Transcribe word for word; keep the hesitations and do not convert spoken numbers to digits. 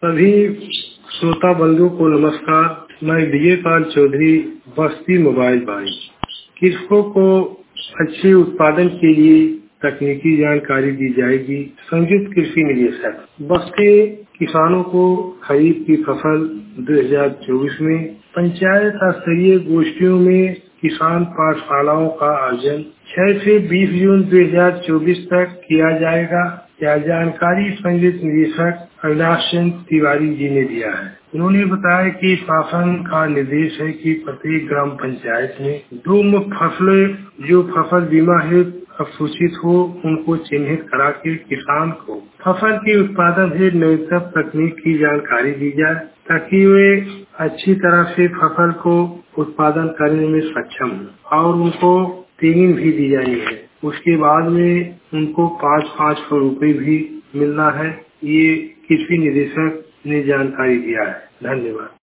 सभी श्रोता बंधुओं को नमस्कार। मैं विजयपाल चौधरी, बस्ती मोबाइल बाई। कृषकों को अच्छे उत्पादन के लिए तकनीकी जानकारी दी जाएगी। संयुक्त कृषि निदेशक बस्ती किसानों को खरीफ की फसल दो हज़ार चौबीस में पंचायत स्तरीय गोष्ठियों में किसान पाठशालाओं का आयोजन छह से बीस जून दो हज़ार चौबीस तक किया जाएगा। यह जानकारी संयुक्त निदेशक अविनाश चंद्र तिवारी जी ने दिया है। उन्होंने बताया कि शासन का निर्देश है कि प्रत्येक ग्राम पंचायत में दो मुख्य फसलें जो फसल बीमा हेतु असूचित हो उनको चिन्हित करा के किसान को फसल के उत्पादन हेतु नवीनतम तकनीक की जानकारी दी जाए ताकि वे अच्छी तरह से फसल को उत्पादन करने में सक्षम हो और उनको ट्रेनिंग भी दी जानी है। उसके बाद में उनको पाँच पाँच सौ रुपये भी मिलना है। ये कृषि निदेशक ने जानकारी दिया है। धन्यवाद।